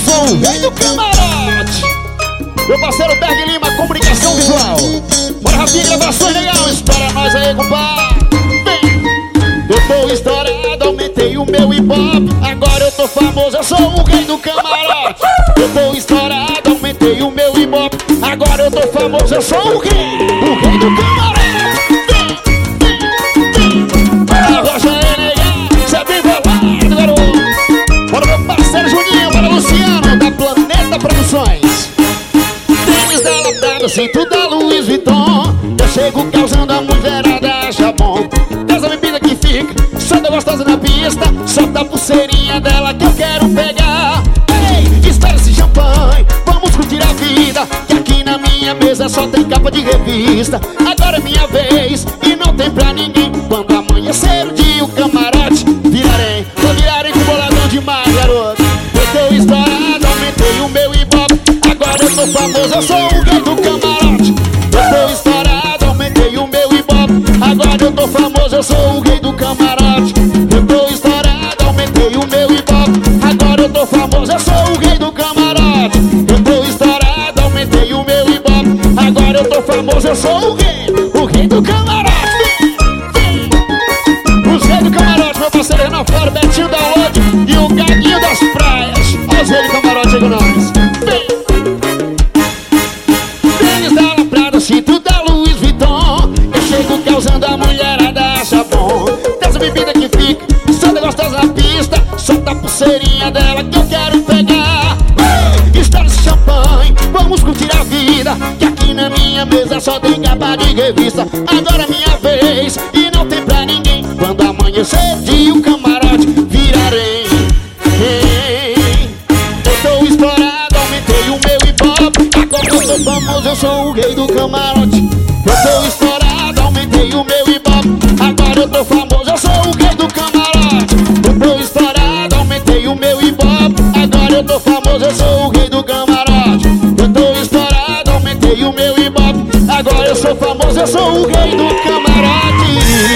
sou o rei do camarote. Meu parceiro Berg Lima, comunicação visual. Bora rapidinho, gravações legal. Espera nós aí, compadre. Eu tô estourado, aumentei o meu hip-hop. Agora eu tô famoso, eu sou o rei do camarote. Eu tô estourado, aumentei o meu hip-hop. Agora eu tô famoso, eu sou o rei do camarote. A rocha é legal, cê é bem bolado, garoto. Bora meu parceiro Juninho, bora Luciano, da Planeta Produções. Tênis da Labrada, cinto da Louis Vuitton. Eu chego causando a mulherada, acha bom. Dessa bebida que fica, só tá gostosa na pista. Solta a pulseirinha dela que eu quero pegar. Ei, espera esse champanhe, vamos curtir a vida. Que aqui na minha mesa só tem capa de revista. Agora é minha vez e não tem pra ninguém. Quando amanhecer o dia, o camarote virarei. Vou virarei com boladão demais, garoto. Eu tô estourado, aumentei o meu hip-hop. Agora eu tô famoso, eu sou o rei do camarote. Eu tô estourado, aumentei o meu hip-hop. Agora eu tô famoso, eu sou o rei do camarote. Eu tô estourado, aumentei o meu hip-hop. Agora eu tô famoso, eu sou o rei do camarote. Eu tô estourado, aumentei o meu hip-hop. Agora eu tô famoso, eu sou o rei do camarote. Os reis do camarote, meu parceiro Renan Fora, Betinho da Lode e o Gaguinho das Praias. Olha os reis do camarote aí com nós. Tênis da Labrada, cinto da Louis Vuitton. Eu chego causando a mulherada, acha bom. Dessa bebida que fica, só tá gostosa na pista. Solta a pulseirinha dela que eu quero pegar. Ei, estoura esse champanhe, vamos curtir a vida. Que aqui na minha mesa só tem capa de revista. Agora é minha vez e não tem pra ninguém. Quando amanhecer dia, o camarote virarei. Eu tô estourado, aumentei o meu hip-hop. Agora eu tô famoso, eu sou o rei do camarote. Eu tô estourado, aumentei o meu hip-hop. Agora eu tô famoso, eu sou o rei do camarote. Eu tô estourado, aumentei o meu hip-hop. Agora eu tô famoso, eu sou o rei do camarote. Eu tô estourado, aumentei o meu hip-hop. Agora eu sou famoso, eu sou o rei do camarote.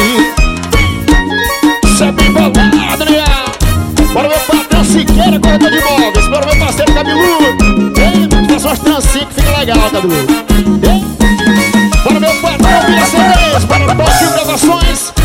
Cê é bem bolado, né? Bora meu patrão Siqueira, corretor de imóveis. Bora meu parceiro Cabeludo. Ei, faça umas trancinhas que fica legal, Cabeludo. Bora meu patrão Vila C10. Bora Tóquio Gravações.